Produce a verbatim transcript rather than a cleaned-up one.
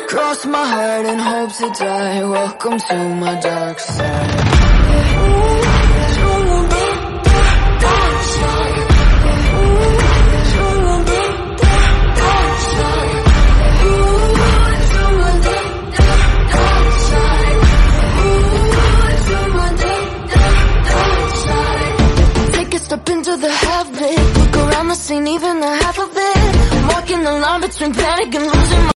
Cross my heart and hope to die. Welcome to my dark side. Take a step into the half-lit. Look around the scene, even the half of it. I'm walking the line between panic and losing my